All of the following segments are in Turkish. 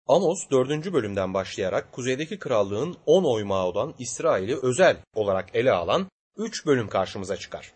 Amos 4. bölümden başlayarak kuzeydeki krallığın 10 oymağı olan İsrail'i özel olarak ele alan 3 bölüm karşımıza çıkar.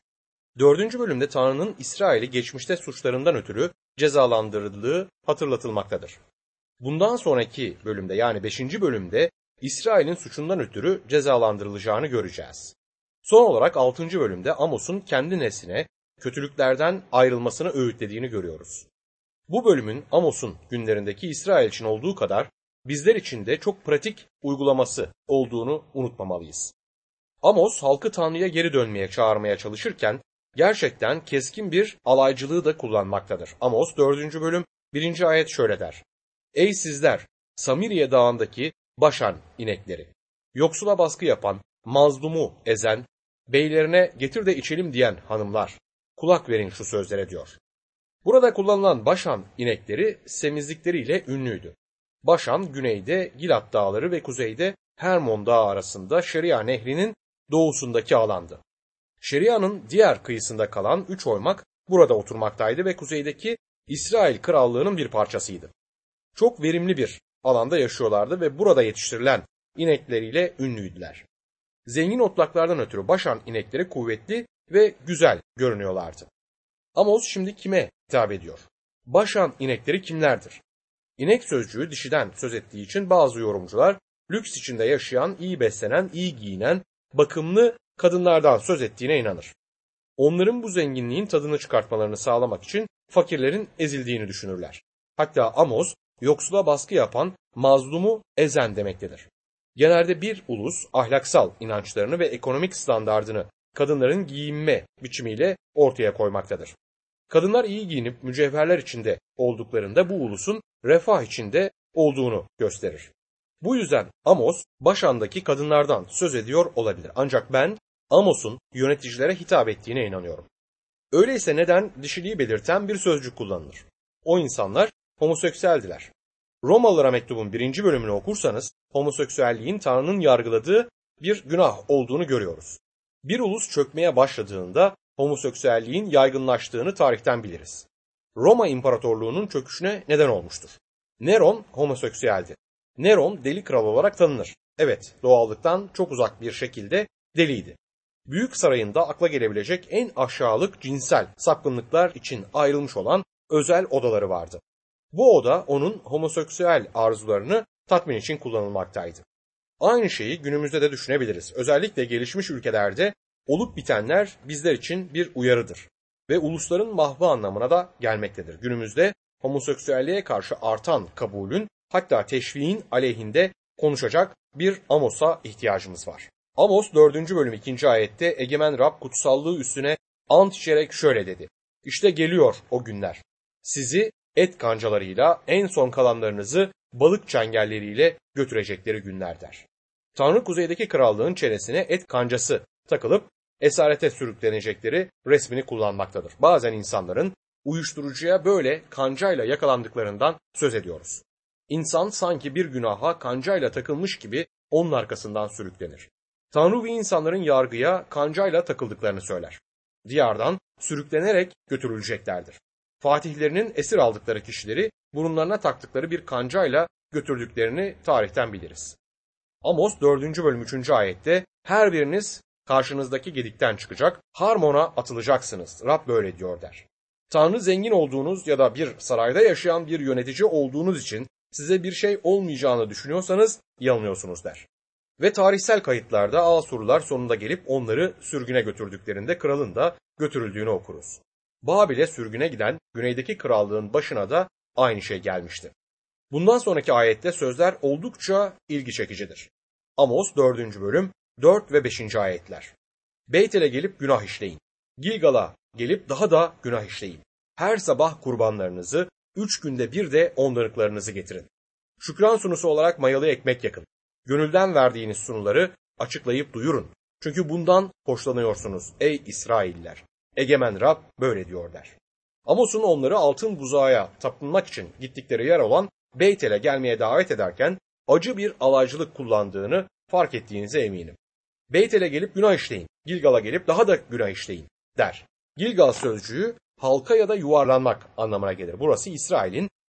4. bölümde Tanrı'nın İsrail'i geçmişte suçlarından ötürü cezalandırıldığı hatırlatılmaktadır. Bundan sonraki bölümde yani 5. bölümde İsrail'in suçundan ötürü cezalandırılacağını göreceğiz. Son olarak 6. bölümde Amos'un kendi nesline kötülüklerden ayrılmasını öğütlediğini görüyoruz. Bu bölümün Amos'un günlerindeki İsrail için olduğu kadar bizler için de çok pratik uygulaması olduğunu unutmamalıyız. Amos halkı Tanrı'ya geri dönmeye çağırmaya çalışırken gerçekten keskin bir alaycılığı da kullanmaktadır. Amos 4. bölüm 1. ayet şöyle der. Ey sizler Samiriye dağındaki Başan inekleri, yoksula baskı yapan, mazlumu ezen, beylerine getir de içelim diyen hanımlar, kulak verin şu sözlere diyor. Burada kullanılan Başan inekleri semizlikleriyle ünlüydü. Başan güneyde Gilat dağları ve kuzeyde Hermon dağı arasında Şeria nehrinin doğusundaki alandı. Şeria'nın diğer kıyısında kalan 3 oymak burada oturmaktaydı ve kuzeydeki İsrail krallığının bir parçasıydı. Çok verimli bir alanda yaşıyorlardı ve burada yetiştirilen inekleriyle ünlüydüler. Zengin otlaklardan ötürü Başan inekleri kuvvetli ve güzel görünüyorlardı. Amos şimdi kime hitap ediyor? Başan inekleri kimlerdir? İnek sözcüğü dişiden söz ettiği için bazı yorumcular lüks içinde yaşayan, iyi beslenen, iyi giyinen, bakımlı kadınlardan söz ettiğine inanır. Onların bu zenginliğin tadını çıkartmalarını sağlamak için fakirlerin ezildiğini düşünürler. Hatta Amos, yoksula baskı yapan, mazlumu ezen demektedir. Genelde bir ulus ahlaksal inançlarını ve ekonomik standardını kadınların giyinme biçimiyle ortaya koymaktadır. Kadınlar iyi giyinip mücevherler içinde olduklarında bu ulusun refah içinde olduğunu gösterir. Bu yüzden Amos Başan'daki kadınlardan söz ediyor olabilir. Ancak ben Amos'un yöneticilere hitap ettiğine inanıyorum. Öyleyse neden dişiliği belirten bir sözcük kullanılır? O insanlar homoseksüeldiler. Romalılara mektubun 1. bölümünü okursanız homoseksüelliğin Tanrı'nın yargıladığı bir günah olduğunu görüyoruz. Bir ulus çökmeye başladığında homoseksüelliğin yaygınlaştığını tarihten biliriz. Roma İmparatorluğu'nun çöküşüne neden olmuştur. Neron homoseksüeldi. Neron deli kral olarak tanınır. Evet, doğallıktan çok uzak bir şekilde deliydi. Büyük sarayında akla gelebilecek en aşağılık cinsel sapkınlıklar için ayrılmış olan özel odaları vardı. Bu oda onun homoseksüel arzularını tatmin için kullanılmaktaydı. Aynı şeyi günümüzde de düşünebiliriz. Özellikle gelişmiş ülkelerde olup bitenler bizler için bir uyarıdır ve ulusların mahvı anlamına da gelmektedir. Günümüzde homoseksüelliğe karşı artan kabulün hatta teşviğin aleyhinde konuşacak bir Amos'a ihtiyacımız var. Amos 4. bölüm 2. ayette egemen Rab kutsallığı üstüne ant içerek şöyle dedi. İşte geliyor o günler. Sizi et kancalarıyla en son kalanlarınızı balık çengelleriyle götürecekleri günler der. Tanrı kuzeydeki krallığın çenesine et kancası takılıp esarete sürüklenecekleri resmini kullanmaktadır. Bazen insanların uyuşturucuya böyle kancayla yakalandıklarından söz ediyoruz. İnsan sanki bir günaha kancayla takılmış gibi onun arkasından sürüklenir. Tanrı ve insanların yargıya kancayla takıldıklarını söyler. Diyardan sürüklenerek götürüleceklerdir. Fatihlerinin esir aldıkları kişileri burunlarına taktıkları bir kancayla götürdüklerini tarihten biliriz. Amos 4. bölüm 3. ayette her biriniz karşınızdaki gedikten çıkacak, Harmon'a atılacaksınız. Rab böyle diyor der. Tanrı zengin olduğunuz ya da bir sarayda yaşayan bir yönetici olduğunuz için size bir şey olmayacağını düşünüyorsanız yanılıyorsunuz der. Ve tarihsel kayıtlarda Asurlular sonunda gelip onları sürgüne götürdüklerinde kralın da götürüldüğünü okuruz. Babil'e sürgüne giden güneydeki krallığın başına da aynı şey gelmişti. Bundan sonraki ayette sözler oldukça ilgi çekicidir. Amos 4. bölüm 4 ve 5. ayetler. Beytel'e gelip günah işleyin. Gilgal'a gelip daha da günah işleyin. Her sabah kurbanlarınızı, 3 günde bir de onlarıklarınızı getirin. Şükran sunusu olarak mayalı ekmek yakın. Gönülden verdiğiniz sunuları açıklayıp duyurun. Çünkü bundan hoşlanıyorsunuz ey İsrailliler. Egemen Rab böyle diyor der. Amos'un onları altın buzağa tapınmak için gittikleri yer olan Beytel'e gelmeye davet ederken acı bir alaycılık kullandığını fark ettiğinize eminim. Beytel'e gelip günah işleyin, Gilgal'a gelip daha da günah işleyin der. Gilgal sözcüğü halka ya da yuvarlanmak anlamına gelir. Burası İsrail'in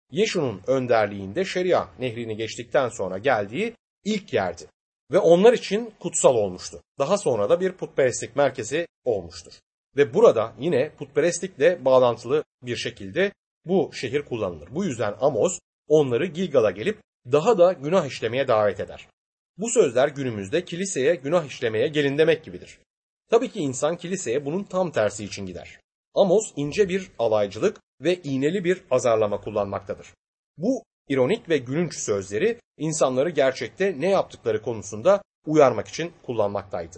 Yeşu'nun önderliğinde Şeria nehrini geçtikten sonra geldiği ilk yerdi. Ve onlar için kutsal olmuştu. Daha sonra da bir putperestlik merkezi olmuştur. Ve burada yine putperestlikle bağlantılı bir şekilde bu şehir kullanılır. Bu yüzden Amos onları Gilgal'a gelip daha da günah işlemeye davet eder. Bu sözler günümüzde kiliseye günah işlemeye gelin demek gibidir. Tabii ki insan kiliseye bunun tam tersi için gider. Amos ince bir alaycılık ve iğneli bir azarlama kullanmaktadır. Bu ironik ve gülünç sözleri insanları gerçekte ne yaptıkları konusunda uyarmak için kullanmaktaydı.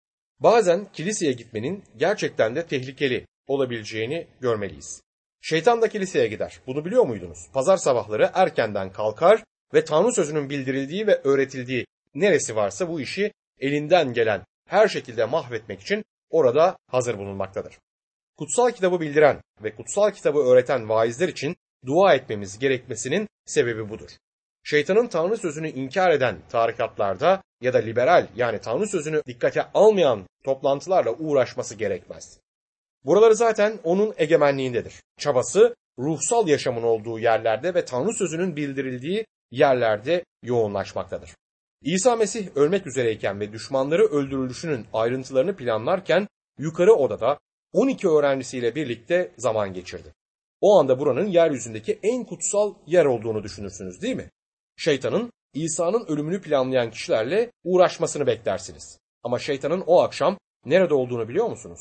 Bazen kiliseye gitmenin gerçekten de tehlikeli olabileceğini görmeliyiz. Şeytan da kiliseye gider. Bunu biliyor muydunuz? Pazar sabahları erkenden kalkar ve Tanrı sözünün bildirildiği ve öğretildiği neresi varsa bu işi elinden gelen her şekilde mahvetmek için orada hazır bulunmaktadır. Kutsal kitabı bildiren ve kutsal kitabı öğreten vaizler için dua etmemiz gerekmesinin sebebi budur. Şeytanın Tanrı sözünü inkar eden tarikatlarda ya da liberal yani Tanrı sözünü dikkate almayan toplantılarla uğraşması gerekmez. Buraları zaten onun egemenliğindedir. Çabası ruhsal yaşamın olduğu yerlerde ve Tanrı sözünün bildirildiği yerlerde yoğunlaşmaktadır. İsa Mesih ölmek üzereyken ve düşmanları öldürülüşünün ayrıntılarını planlarken yukarı odada 12 öğrencisiyle birlikte zaman geçirdi. O anda buranın yeryüzündeki en kutsal yer olduğunu düşünürsünüz değil mi? Şeytanın İsa'nın ölümünü planlayan kişilerle uğraşmasını beklersiniz. Ama şeytanın o akşam nerede olduğunu biliyor musunuz?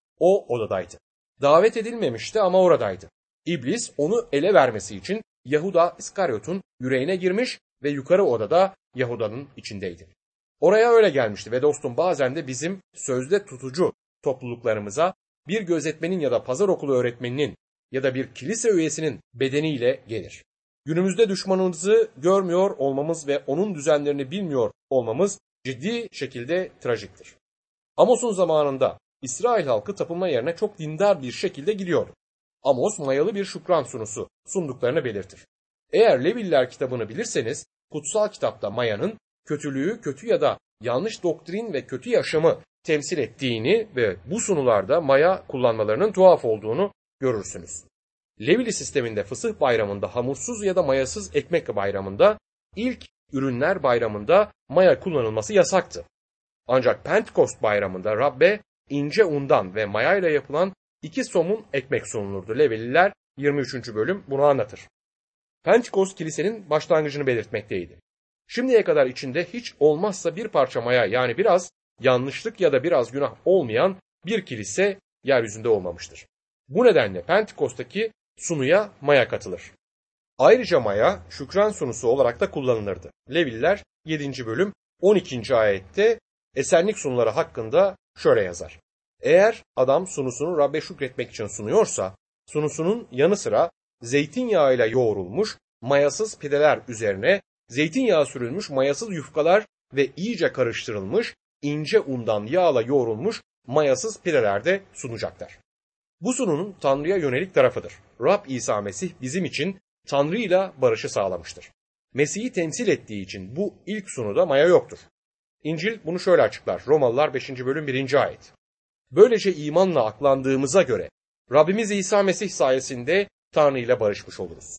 O odadaydı. Davet edilmemişti ama oradaydı. İblis onu ele vermesi için Yahuda İskaryot'un yüreğine girmiş ve yukarı odada Yahuda'nın içindeydi. Oraya öyle gelmişti ve dostum bazen de bizim sözde tutucu topluluklarımıza bir gözetmenin ya da pazar okulu öğretmeninin ya da bir kilise üyesinin bedeniyle gelir. Günümüzde düşmanımızı görmüyor olmamız ve onun düzenlerini bilmiyor olmamız ciddi şekilde trajiktir. Amos'un zamanında İsrail halkı tapınma yerine çok dindar bir şekilde gidiyordu. Amos mayalı bir şükran sunusu sunduklarını belirtir. Eğer Leviller kitabını bilirseniz kutsal kitapta mayanın kötülüğü, kötü ya da yanlış doktrin ve kötü yaşamı temsil ettiğini ve bu sunularda maya kullanmalarının tuhaf olduğunu görürsünüz. Levili sisteminde fısıh bayramında hamursuz ya da mayasız ekmek bayramında ilk ürünler bayramında maya kullanılması yasaktı. Ancak Pentekost bayramında Rabbe ince undan ve mayayla yapılan 2 somun ekmek sunulurdu. Levililer 23. bölüm bunu anlatır. Pentekost kilisenin başlangıcını belirtmekteydi. Şimdiye kadar içinde hiç olmazsa bir parça maya yani biraz yanlışlık ya da biraz günah olmayan bir kilise yeryüzünde olmamıştır. Bu nedenle Pentekost'taki sunuya maya katılır. Ayrıca maya şükran sunusu olarak da kullanılırdı. Leviller 7. bölüm 12. ayette esenlik sunuları hakkında şöyle yazar. Eğer adam sunusunu Rabbe şükretmek için sunuyorsa, sunusunun yanı sıra zeytinyağıyla yoğrulmuş mayasız pideler üzerine zeytinyağı sürülmüş mayasız yufkalar ve iyice karıştırılmış ince undan yağla yoğrulmuş mayasız pideler de sunacaklar. Bu sununun Tanrı'ya yönelik tarafıdır. Rab İsa Mesih bizim için Tanrı'yla barışı sağlamıştır. Mesih'i temsil ettiği için bu ilk sunuda maya yoktur. İncil bunu şöyle açıklar. Romalılar 5. bölüm 1. ayet. Böylece imanla aklandığımıza göre Rabbimiz İsa Mesih sayesinde Tanrı ile barışmış oluruz.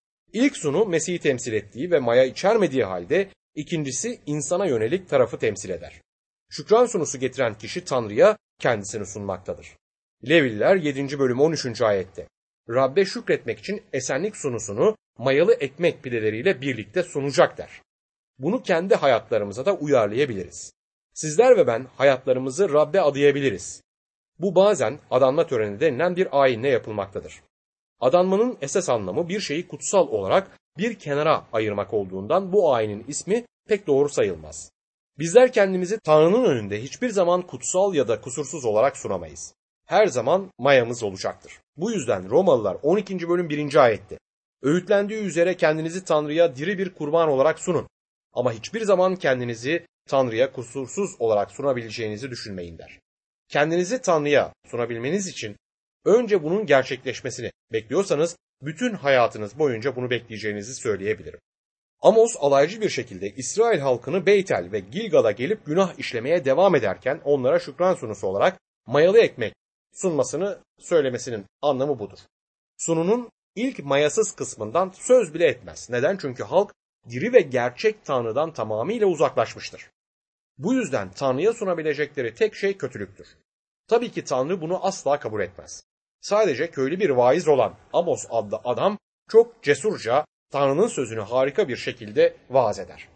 İlk sunu Mesih'i temsil ettiği ve maya içermediği halde ikincisi insana yönelik tarafı temsil eder. Şükran sunusu getiren kişi Tanrı'ya kendisini sunmaktadır. Leviller 7. bölüm 13. ayette. Rabbe şükretmek için esenlik sunusunu mayalı ekmek pideleriyle birlikte sunacak der. Bunu kendi hayatlarımıza da uyarlayabiliriz. Sizler ve ben hayatlarımızı Rabbe adayabiliriz. Bu bazen adanma töreni denilen bir ayinle yapılmaktadır. Adanmanın esas anlamı bir şeyi kutsal olarak bir kenara ayırmak olduğundan bu ayinin ismi pek doğru sayılmaz. Bizler kendimizi Tanrı'nın önünde hiçbir zaman kutsal ya da kusursuz olarak sunamayız. Her zaman mayamız olacaktır. Bu yüzden Romalılar 12. bölüm 1. ayette öğütlendiği üzere kendinizi Tanrı'ya diri bir kurban olarak sunun. Ama hiçbir zaman kendinizi Tanrı'ya kusursuz olarak sunabileceğinizi düşünmeyin der. Kendinizi Tanrı'ya sunabilmeniz için önce bunun gerçekleşmesini bekliyorsanız bütün hayatınız boyunca bunu bekleyeceğinizi söyleyebilirim. Amos alaycı bir şekilde İsrail halkını Beytel ve Gilgal'a gelip günah işlemeye devam ederken onlara şükran sunusu olarak mayalı ekmek sunmasını söylemesinin anlamı budur. Sununun ilk mayasız kısmından söz bile etmez. Neden? Çünkü halk diri ve gerçek Tanrı'dan tamamıyla uzaklaşmıştır. Bu yüzden Tanrı'ya sunabilecekleri tek şey kötülüktür. Tabii ki Tanrı bunu asla kabul etmez. Sadece köylü bir vaiz olan Amos adlı adam çok cesurca Tanrı'nın sözünü harika bir şekilde vaaz eder.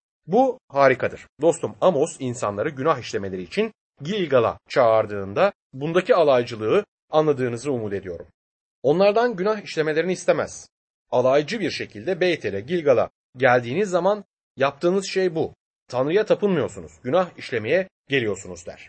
Bu harikadır. Dostum, Amos insanları günah işlemeleri için Gilgal'a çağırdığında bundaki alaycılığı anladığınızı umut ediyorum. Onlardan günah işlemelerini istemez. Alaycı bir şekilde Beytel'e, Gilgal'a geldiğiniz zaman yaptığınız şey bu. Tanrı'ya tapınmıyorsunuz, günah işlemeye geliyorsunuz der.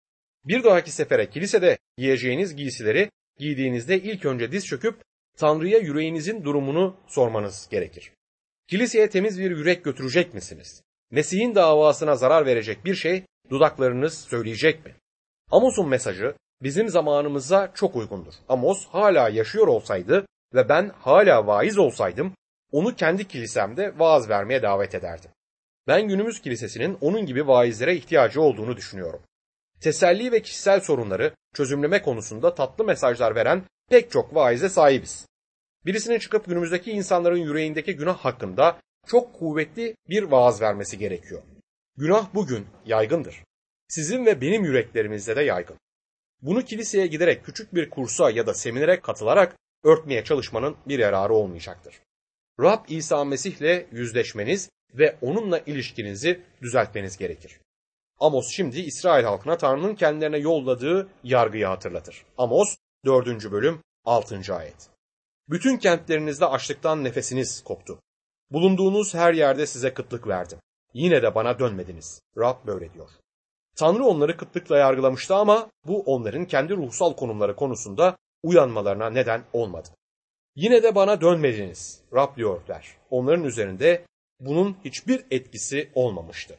Bir dahaki sefere kilisede giyeceğiniz giysileri giydiğinizde ilk önce diz çöküp Tanrı'ya yüreğinizin durumunu sormanız gerekir. Kiliseye temiz bir yürek götürecek misiniz? Mesih'in davasına zarar verecek bir şey dudaklarınız söyleyecek mi? Amos'un mesajı bizim zamanımıza çok uygundur. Amos hala yaşıyor olsaydı ve ben hala vaiz olsaydım onu kendi kilisemde vaaz vermeye davet ederdim. Ben günümüz kilisesinin onun gibi vaizlere ihtiyacı olduğunu düşünüyorum. Teselli ve kişisel sorunları çözümleme konusunda tatlı mesajlar veren pek çok vaize sahibiz. Birisinin çıkıp günümüzdeki insanların yüreğindeki günah hakkında çok kuvvetli bir vaaz vermesi gerekiyor. Günah bugün yaygındır. Sizin ve benim yüreklerimizde de yaygın. Bunu kiliseye giderek küçük bir kursa ya da seminere katılarak örtmeye çalışmanın bir yararı olmayacaktır. Rab İsa Mesih'le yüzleşmeniz ve onunla ilişkinizi düzeltmeniz gerekir. Amos şimdi İsrail halkına Tanrı'nın kendilerine yolladığı yargıyı hatırlatır. Amos 4. bölüm 6. ayet. Bütün kentlerinizde açlıktan nefesiniz koptu. Bulunduğunuz her yerde size kıtlık verdim. Yine de bana dönmediniz. Rab böyle diyor. Tanrı onları kıtlıkla yargılamıştı ama bu onların kendi ruhsal konumları konusunda uyanmalarına neden olmadı. Yine de bana dönmediniz. Rab diyor der. Onların üzerinde bunun hiçbir etkisi olmamıştı.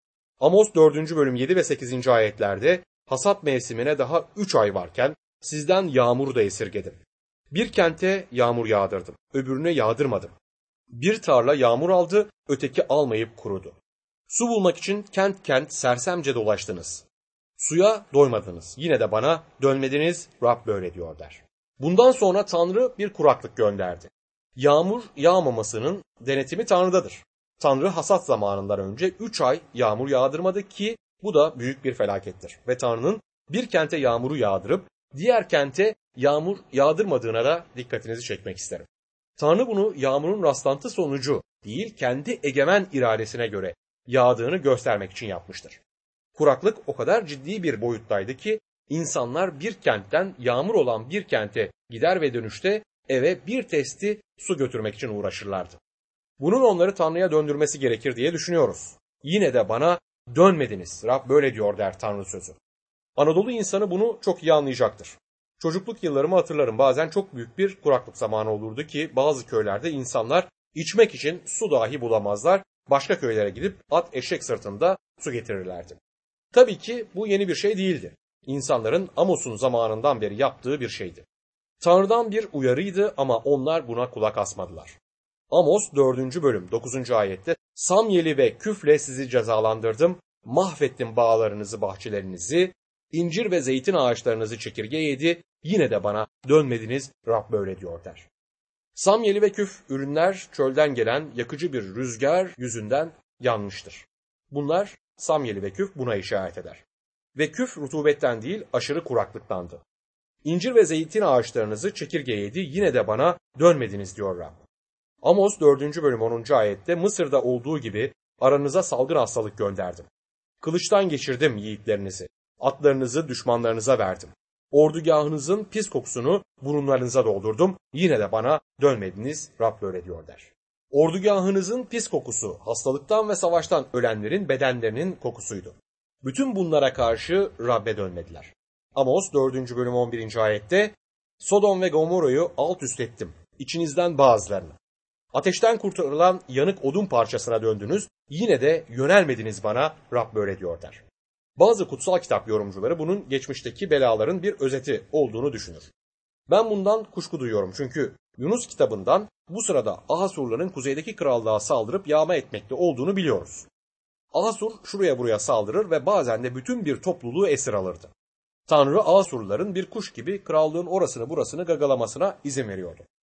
Amos 4. bölüm 7 ve 8. ayetlerde hasat mevsimine daha 3 ay varken sizden yağmur da esirgedim. Bir kente yağmur yağdırdım, öbürüne yağdırmadım. Bir tarla yağmur aldı, öteki almayıp kurudu. Su bulmak için kent kent sersemce dolaştınız. Suya doymadınız, yine de bana dönmediniz, Rab böyle diyor der. Bundan sonra Tanrı bir kuraklık gönderdi. Yağmur yağmamasının denetimi Tanrı'dadır. Tanrı hasat zamanından önce 3 ay yağmur yağdırmadı ki bu da büyük bir felakettir. Ve Tanrı'nın bir kente yağmuru yağdırıp diğer kente yağmur yağdırmadığına da dikkatinizi çekmek isterim. Tanrı bunu yağmurun rastlantı sonucu değil kendi egemen iradesine göre yağdığını göstermek için yapmıştır. Kuraklık o kadar ciddi bir boyuttaydı ki insanlar bir kentten yağmur olan bir kente gider ve dönüşte eve bir testi su götürmek için uğraşırlardı. Bunun onları Tanrı'ya döndürmesi gerekir diye düşünüyoruz. Yine de bana dönmediniz. Rab böyle diyor der Tanrı sözü. Anadolu insanı bunu çok iyi anlayacaktır. Çocukluk yıllarımı hatırlarım. Bazen çok büyük bir kuraklık zamanı olurdu ki bazı köylerde insanlar içmek için su dahi bulamazlar. Başka köylere gidip at eşek sırtında su getirirlerdi. Tabii ki bu yeni bir şey değildi. İnsanların Amos'un zamanından beri yaptığı bir şeydi. Tanrı'dan bir uyarıydı ama onlar buna kulak asmadılar. Amos 4. bölüm 9. ayette Samyeli ve küfle sizi cezalandırdım, mahvettim bağlarınızı, bahçelerinizi, incir ve zeytin ağaçlarınızı çekirge yedi, yine de bana dönmediniz, Rab böyle diyor der. Samyeli ve küf ürünler çölden gelen yakıcı bir rüzgar yüzünden yanmıştır. Bunlar samyeli ve küf buna işaret eder. Ve küf rutubetten değil aşırı kuraklıktandı. İncir ve zeytin ağaçlarınızı çekirge yedi, yine de bana dönmediniz diyor Rab. Amos 4. bölüm 10. ayette Mısır'da olduğu gibi aranıza salgın hastalık gönderdim. Kılıçtan geçirdim yiğitlerinizi, atlarınızı düşmanlarınıza verdim. Ordugahınızın pis kokusunu burunlarınıza doldurdum, yine de bana dönmediniz, Rab böyle diyor der. Ordugahınızın pis kokusu, hastalıktan ve savaştan ölenlerin bedenlerinin kokusuydu. Bütün bunlara karşı Rab'be dönmediler. Amos 4. bölüm 11. ayette Sodom ve Gomorra'yı alt üst ettim, içinizden bazılarını. Ateşten kurtarılan yanık odun parçasına döndünüz, yine de yönelmediniz bana, Rab böyle diyor der. Bazı kutsal kitap yorumcuları bunun geçmişteki belaların bir özeti olduğunu düşünür. Ben bundan kuşku duyuyorum çünkü Yunus kitabından bu sırada Asurların kuzeydeki krallığa saldırıp yağma etmekte olduğunu biliyoruz. Asur şuraya buraya saldırır ve bazen de bütün bir topluluğu esir alırdı. Tanrı Asurluların bir kuş gibi krallığın orasını burasını gagalamasına izin veriyordu.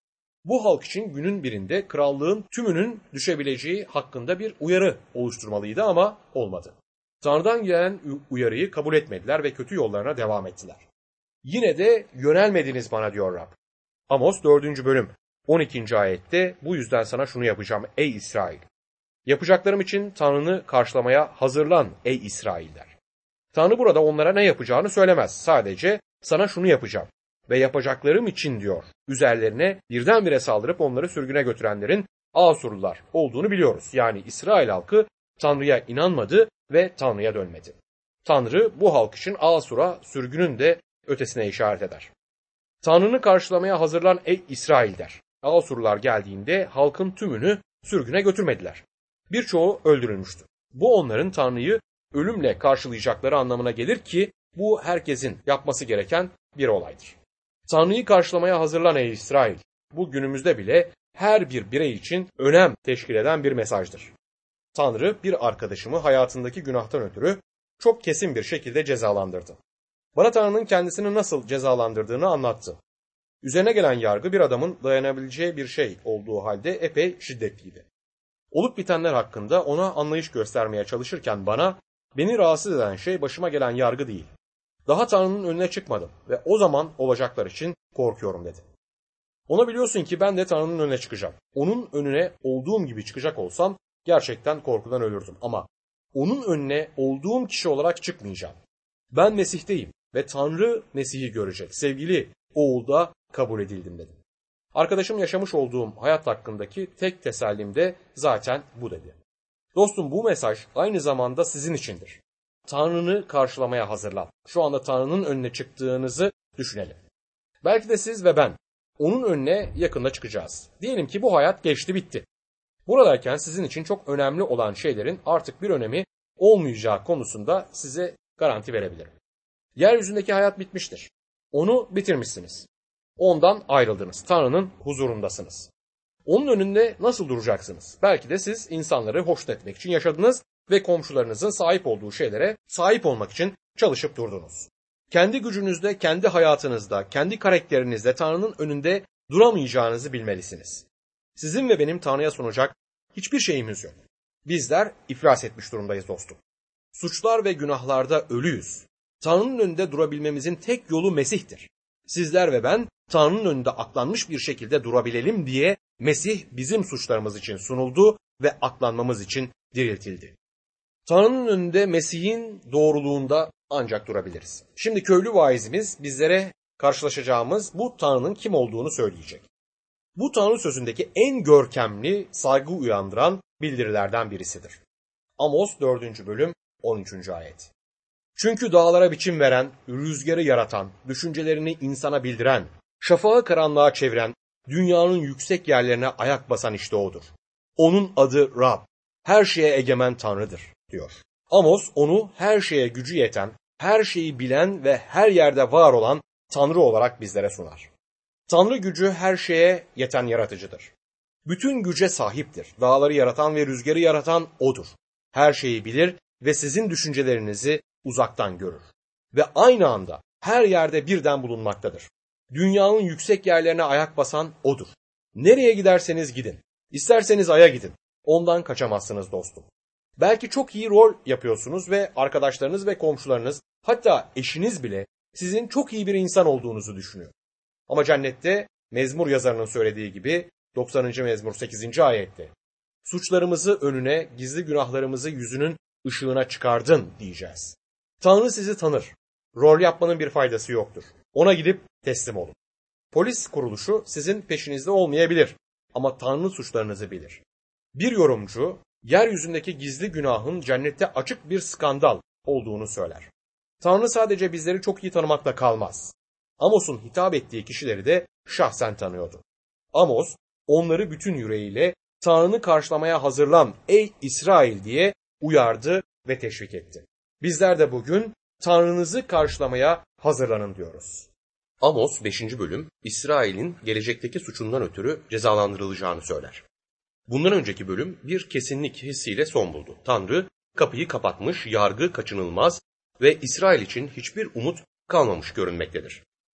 Bu halk için günün birinde krallığın tümünün düşebileceği hakkında bir uyarı oluşturmalıydı ama olmadı. Tanrı'dan gelen uyarıyı kabul etmediler ve kötü yollarına devam ettiler. Yine de yönelmediniz bana diyor Rab. Amos 4. bölüm 12. ayette bu yüzden sana şunu yapacağım ey İsrail. Yapacaklarım için Tanrı'nı karşılamaya hazırlan ey İsrail der. Tanrı burada onlara ne yapacağını söylemez. Sadece sana şunu yapacağım ve yapacaklarım için diyor. Üzerlerine birdenbire saldırıp onları sürgüne götürenlerin Asurlular olduğunu biliyoruz. Yani İsrail halkı Tanrı'ya inanmadı ve Tanrı'ya dönmedi. Tanrı bu halk için Asur'a sürgünün de ötesine işaret eder. Tanrı'nı karşılamaya hazırlan ey İsrail der. Asurlular geldiğinde halkın tümünü sürgüne götürmediler. Birçoğu öldürülmüştü. Bu onların Tanrı'yı ölümle karşılayacakları anlamına gelir ki bu herkesin yapması gereken bir olaydır. Tanrı'yı karşılamaya hazırlan ey İsrail. Bu günümüzde bile her bir birey için önem teşkil eden bir mesajdır. Tanrı bir arkadaşımı hayatındaki günahtan ötürü çok kesin bir şekilde cezalandırdı. Bana Tanrı'nın kendisini nasıl cezalandırdığını anlattı. Üzerine gelen yargı bir adamın dayanabileceği bir şey olduğu halde epey şiddetliydi. Olup bitenler hakkında ona anlayış göstermeye çalışırken beni rahatsız eden şey başıma gelen yargı değil. Daha Tanrı'nın önüne çıkmadım ve o zaman olacaklar için korkuyorum dedi. Ona biliyorsun ki ben de Tanrı'nın önüne çıkacağım. Onun önüne olduğum gibi çıkacak olsam gerçekten korkudan ölürdüm ama onun önüne olduğum kişi olarak çıkmayacağım. Ben Mesih'teyim ve Tanrı Mesih'i görecek. Sevgili oğulda kabul edildim dedim. Arkadaşım yaşamış olduğum hayat hakkındaki tek tesellim de zaten bu dedi. Dostum bu mesaj aynı zamanda sizin içindir. Tanrı'nı karşılamaya hazırlan. Şu anda Tanrı'nın önüne çıktığınızı düşünelim. Belki de siz ve ben onun önüne yakında çıkacağız. Diyelim ki bu hayat geçti bitti. Buradayken sizin için çok önemli olan şeylerin artık bir önemi olmayacağı konusunda size garanti verebilirim. Yeryüzündeki hayat bitmiştir. Onu bitirmişsiniz. Ondan ayrıldınız. Tanrı'nın huzurundasınız. Onun önünde nasıl duracaksınız? Belki de siz insanları hoşnut etmek için yaşadınız ve komşularınızın sahip olduğu şeylere sahip olmak için çalışıp durdunuz. Kendi gücünüzde, kendi hayatınızda, kendi karakterinizde Tanrı'nın önünde duramayacağınızı bilmelisiniz. Sizin ve benim Tanrı'ya sunacak hiçbir şeyimiz yok. Bizler iflas etmiş durumdayız dostum. Suçlar ve günahlarda ölüyüz. Tanrı'nın önünde durabilmemizin tek yolu Mesih'tir. Sizler ve ben Tanrı'nın önünde aklanmış bir şekilde durabilelim diye Mesih bizim suçlarımız için sunuldu ve aklanmamız için diriltildi. Tanrı'nın önünde Mesih'in doğruluğunda ancak durabiliriz. Şimdi köylü vaizimiz bizlere karşılaşacağımız bu Tanrı'nın kim olduğunu söyleyecek. Bu Tanrı sözündeki en görkemli, saygı uyandıran bildirilerden birisidir. Amos 4. bölüm 13. ayet. Çünkü dağlara biçim veren, rüzgarı yaratan, düşüncelerini insana bildiren, şafağı karanlığa çeviren, dünyanın yüksek yerlerine ayak basan işte odur. Onun adı Rab, her şeye egemen Tanrı'dır, diyor. Amos onu her şeye gücü yeten, her şeyi bilen ve her yerde var olan Tanrı olarak bizlere sunar. Tanrı gücü her şeye yeten yaratıcıdır. Bütün güce sahiptir. Dağları yaratan ve rüzgarı yaratan O'dur. Her şeyi bilir ve sizin düşüncelerinizi uzaktan görür. Ve aynı anda her yerde birden bulunmaktadır. Dünyanın yüksek yerlerine ayak basan O'dur. Nereye giderseniz gidin. İsterseniz Ay'a gidin. Ondan kaçamazsınız dostum. Belki çok iyi rol yapıyorsunuz ve arkadaşlarınız ve komşularınız, hatta eşiniz bile sizin çok iyi bir insan olduğunuzu düşünüyor. Ama cennette mezmur yazarının söylediği gibi 90. mezmur 8. ayette suçlarımızı önüne, gizli günahlarımızı yüzünün ışığına çıkardın diyeceğiz. Tanrı sizi tanır. Rol yapmanın bir faydası yoktur. Ona gidip teslim olun. Polis kuruluşu sizin peşinizde olmayabilir ama Tanrı suçlarınızı bilir. Bir yorumcu yeryüzündeki gizli günahın cennette açık bir skandal olduğunu söyler. Tanrı sadece bizleri çok iyi tanımakla kalmaz. Amos'un hitap ettiği kişileri de şahsen tanıyordu. Amos onları bütün yüreğiyle Tanrı'nı karşılamaya hazırlan ey İsrail diye uyardı ve teşvik etti. Bizler de bugün Tanrınızı karşılamaya hazırlanın diyoruz. Amos 5. bölüm İsrail'in gelecekteki suçundan ötürü cezalandırılacağını söyler. Bundan önceki bölüm bir kesinlik hissiyle son buldu. Tanrı kapıyı kapatmış, yargı kaçınılmaz ve İsrail için hiçbir umut kalmamış görünmektedir.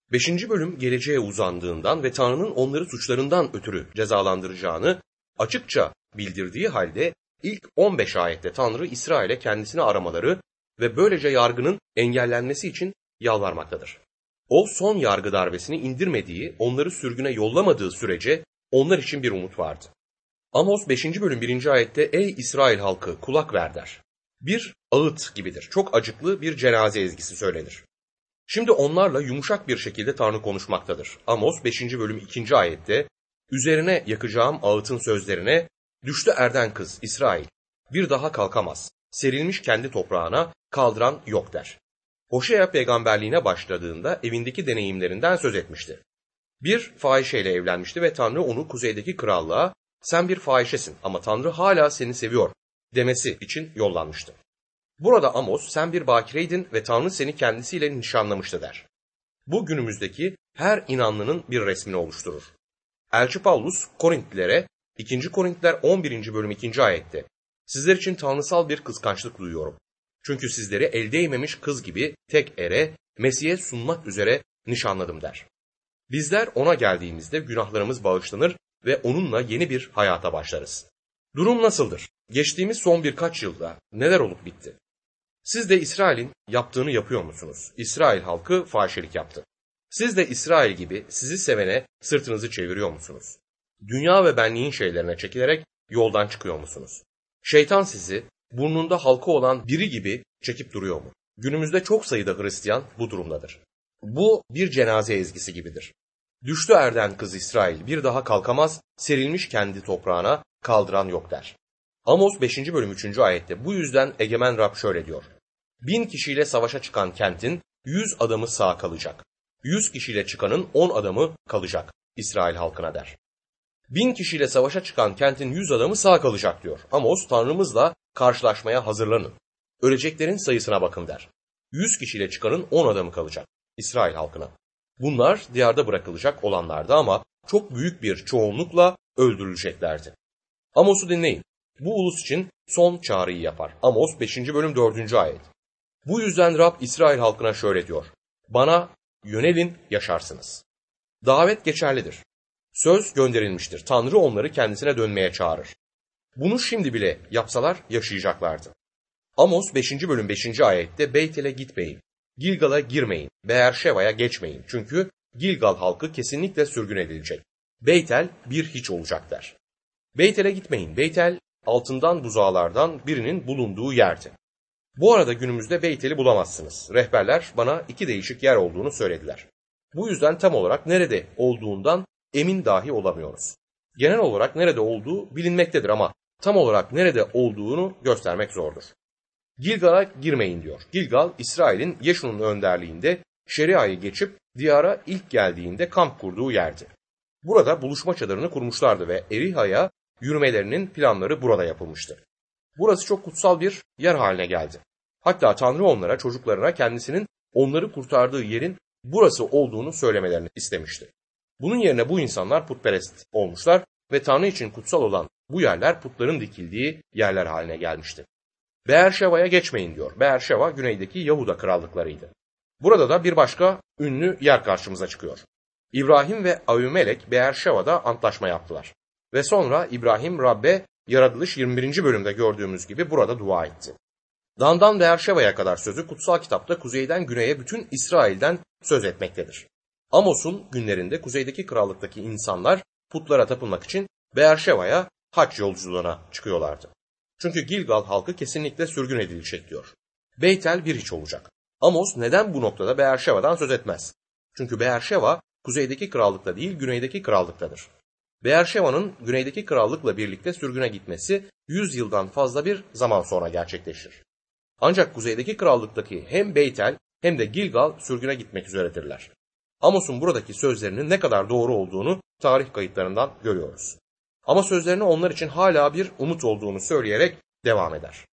5. bölüm geleceğe uzandığından ve Tanrı'nın onları suçlarından ötürü cezalandıracağını açıkça bildirdiği halde ilk 15 ayette Tanrı İsrail'e kendisini aramaları ve böylece yargının engellenmesi için yalvarmaktadır. O son yargı darbesini indirmediği, onları sürgüne yollamadığı sürece onlar için bir umut vardı. Amos 5. bölüm 1. ayette ey İsrail halkı kulak ver der. Bir ağıt gibidir. Çok acıklı bir cenaze ezgisi söylenir. Şimdi onlarla yumuşak bir şekilde Tanrı konuşmaktadır. Amos 5. bölüm 2. ayette üzerine yakacağım ağıtın sözlerine düştü erden kız İsrail bir daha kalkamaz. Serilmiş kendi toprağına kaldıran yok der. Hoşea peygamberliğine başladığında evindeki deneyimlerinden söz etmişti. Bir fahişeyle evlenmişti ve Tanrı onu kuzeydeki krallığa sen bir fahişesin ama Tanrı hala seni seviyor demesi için yollanmıştı. Burada Amos sen bir bakireydin ve Tanrı seni kendisiyle nişanlamıştı der. Bu günümüzdeki her inanlının bir resmini oluşturur. Elçi Paulus Korintlilere 2. Korintliler 11. bölüm 2. ayette sizler için tanrısal bir kıskançlık duyuyorum. Çünkü sizleri el değmemiş kız gibi tek ere Mesih'e sunmak üzere nişanladım der. Bizler ona geldiğimizde günahlarımız bağışlanır ve onunla yeni bir hayata başlarız. Durum nasıldır? Geçtiğimiz son birkaç yılda neler olup bitti? Siz de İsrail'in yaptığını yapıyor musunuz? İsrail halkı fahişelik yaptı. Siz de İsrail gibi sizi sevene sırtınızı çeviriyor musunuz? Dünya ve benliğin şeylerine çekilerek yoldan çıkıyor musunuz? Şeytan sizi burnunda halka olan biri gibi çekip duruyor mu? Günümüzde çok sayıda Hristiyan bu durumdadır. Bu bir cenaze ezgisi gibidir. Düştü erden kız İsrail bir daha kalkamaz, serilmiş kendi toprağına kaldıran yok der. Amos 5. bölüm 3. ayette bu yüzden egemen Rab şöyle diyor. 1000 kişiyle savaşa çıkan kentin 100 adamı sağ kalacak. 100 kişiyle çıkanın 10 adamı kalacak İsrail halkına der. 1000 kişiyle savaşa çıkan kentin 100 adamı sağ kalacak diyor. Amos Tanrımızla karşılaşmaya hazırlanın. Öleceklerin sayısına bakın der. 100 kişiyle çıkanın 10 adamı kalacak İsrail halkına. Bunlar diyarda bırakılacak olanlardı ama çok büyük bir çoğunlukla öldürüleceklerdi. Amos'u dinleyin. Bu ulus için son çağrıyı yapar. Amos 5. bölüm 4. ayet. Bu yüzden Rab İsrail halkına şöyle diyor. Bana yönelin yaşarsınız. Davet geçerlidir. Söz gönderilmiştir. Tanrı onları kendisine dönmeye çağırır. Bunu şimdi bile yapsalar yaşayacaklardı. Amos 5. bölüm 5. ayette Beytel'e gitmeyin. Gilgal'a girmeyin. Beerşeva'ya geçmeyin. Çünkü Gilgal halkı kesinlikle sürgün edilecek. Beytel bir hiç olacak der. Beytel'e gitmeyin. Beytel altından buzağlardan birinin bulunduğu yerdi. Bu arada günümüzde Beytel'i bulamazsınız. Rehberler bana 2 değişik yer olduğunu söylediler. Bu yüzden tam olarak nerede olduğundan emin dahi olamıyoruz. Genel olarak nerede olduğu bilinmektedir ama tam olarak nerede olduğunu göstermek zordur. Gilgal'a girmeyin diyor. Gilgal, İsrail'in Yeşun'un önderliğinde Şeria'yı geçip diyara ilk geldiğinde kamp kurduğu yerdi. Burada buluşma çadırını kurmuşlardı ve Eriha'ya yürümelerinin planları burada yapılmıştı. Burası çok kutsal bir yer haline geldi. Hatta Tanrı onlara, çocuklarına kendisinin onları kurtardığı yerin burası olduğunu söylemelerini istemişti. Bunun yerine bu insanlar putperest olmuşlar ve Tanrı için kutsal olan bu yerler putların dikildiği yerler haline gelmişti. Beerşeva'ya geçmeyin diyor. Beerşeva güneydeki Yahuda krallıklarıydı. Burada da bir başka ünlü yer karşımıza çıkıyor. İbrahim ve Avimelek Beerşeva'da antlaşma yaptılar. Ve sonra İbrahim Rabbe Yaratılış 21. bölümde gördüğümüz gibi burada dua etti. Dan'dan Beerşeva'ya kadar sözü kutsal kitapta kuzeyden güneye bütün İsrail'den söz etmektedir. Amos'un günlerinde kuzeydeki krallıktaki insanlar putlara tapınmak için Beerşeva'ya hac yolculuğuna çıkıyorlardı. Çünkü Gilgal halkı kesinlikle sürgün edilecek diyor. Beytel bir hiç olacak. Amos neden bu noktada Beerşeva'dan söz etmez? Çünkü Beerşeva kuzeydeki krallıkta değil güneydeki krallıktadır. Beerşeva'nın güneydeki krallıkla birlikte sürgüne gitmesi 100 yıldan fazla bir zaman sonra gerçekleşir. Ancak kuzeydeki krallıktaki hem Beytel hem de Gilgal sürgüne gitmek üzeredirler. Amos'un buradaki sözlerinin ne kadar doğru olduğunu tarih kayıtlarından görüyoruz. Ama sözlerine onlar için hala bir umut olduğunu söyleyerek devam eder.